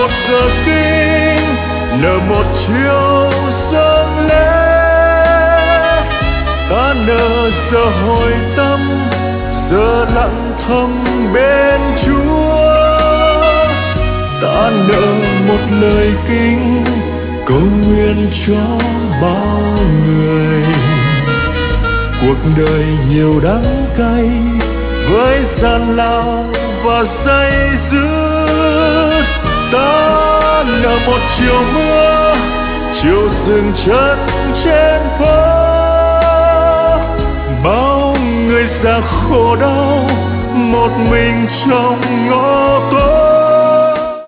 một giờ kinh, nợ một chiều dâng lễ. Ta nợ giờ hồi tâm, giờ lặng thầm bên Chúa. Ta nợ một lời kinh, cầu nguyện cho bao người. Cuộc đời nhiều đắng cay với gian lao và say dứt. Ta nợ một chiều mưa, chiều dừng chân trên phố. Bao người già khổ đau một mình trong ngõ tối.